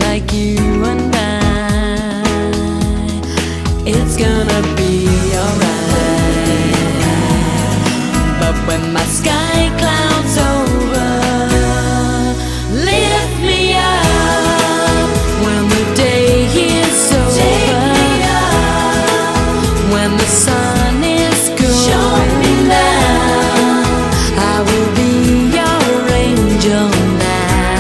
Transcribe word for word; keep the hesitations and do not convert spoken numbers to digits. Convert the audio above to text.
like you and I, it's gonna be alright. But when my sky clouds over, lift me up when the day is over, when the sun